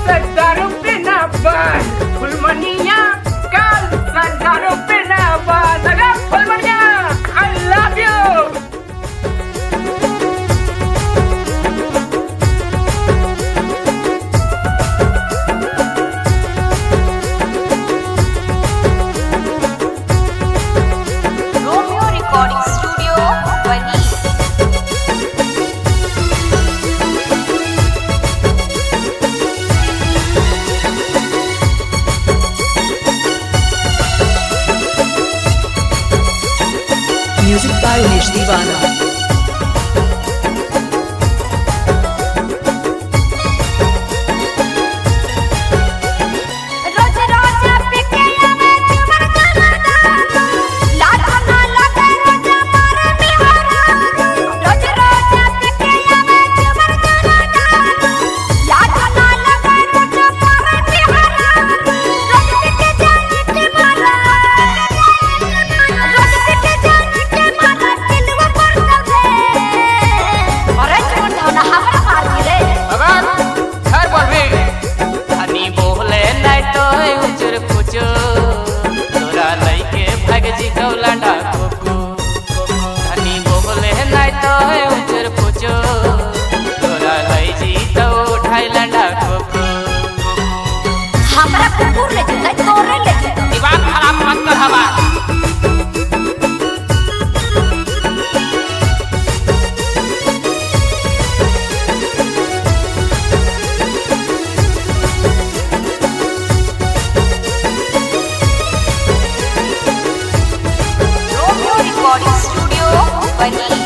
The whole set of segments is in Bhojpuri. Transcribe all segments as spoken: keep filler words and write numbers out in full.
दारू पिना बंद फुलमनिया कल सन दारू पिना बंद अगर फुलमनिया I love you Romeo Recording Studio, Bani. Music by Umesh Divana. हमरा कुकुर ले जतै तोरे ले जतै दिमाग खराब मत कर हवा Romeo Recording Studio, Bani.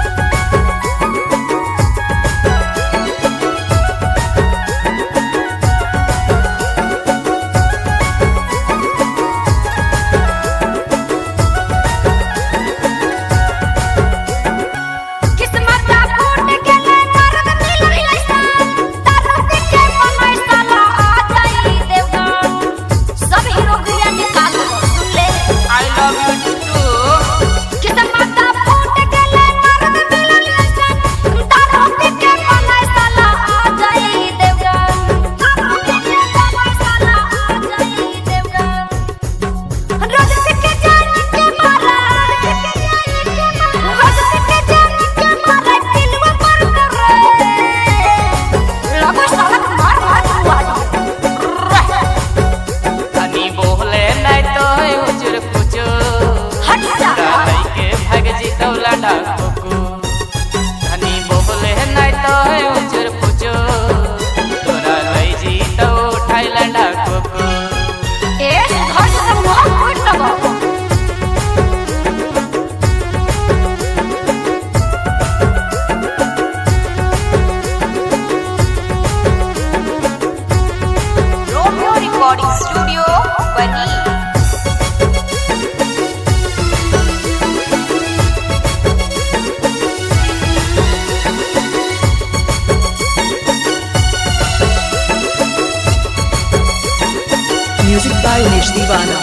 Recording Studio, Bani. Music by Umesh Divana.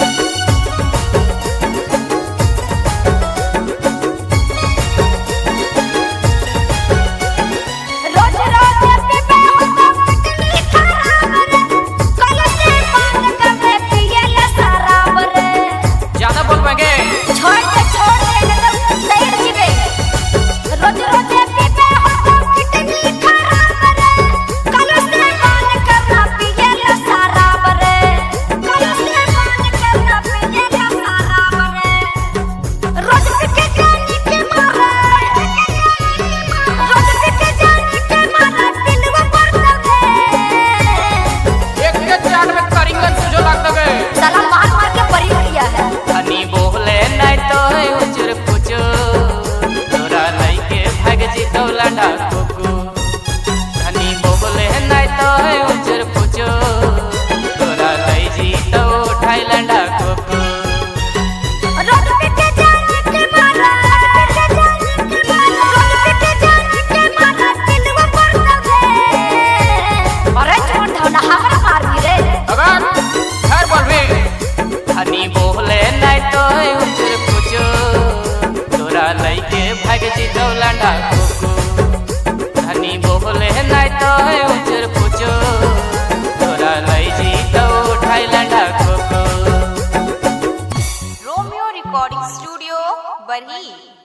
धनी बोले नहीं तो उजर पूछो रिकॉर्डिंग स्टूडियो बनी।